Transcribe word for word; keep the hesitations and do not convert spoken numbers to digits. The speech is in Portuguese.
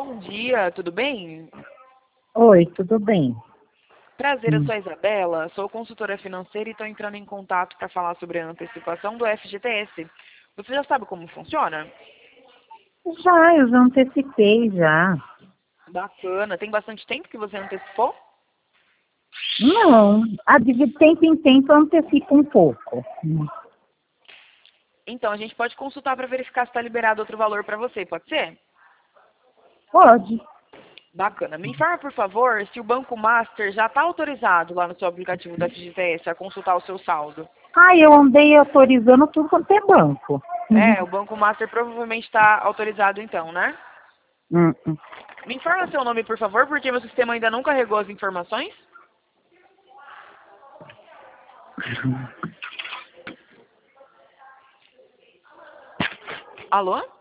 Bom dia, tudo bem? Oi, tudo bem? Prazer, eu Hum. sou a Isabela, sou consultora financeira e estou entrando em contato para falar sobre a antecipação do F G T S. Você já sabe como funciona? Já, eu já antecipei já. Bacana. Tem bastante tempo que você antecipou? Não, a de tempo em tempo eu antecipo um pouco. Hum. Então, a gente pode consultar para verificar se está liberado outro valor para você, pode ser? Pode. Bacana. Me informa, por favor, se o Banco Master já está autorizado lá no seu aplicativo do F G T S a consultar o seu saldo. Ah, eu andei autorizando tudo quanto é banco. É, o Banco Master provavelmente está autorizado então, né? Hum, hum. Me informa seu nome, por favor, porque meu sistema ainda não carregou as informações. Alô?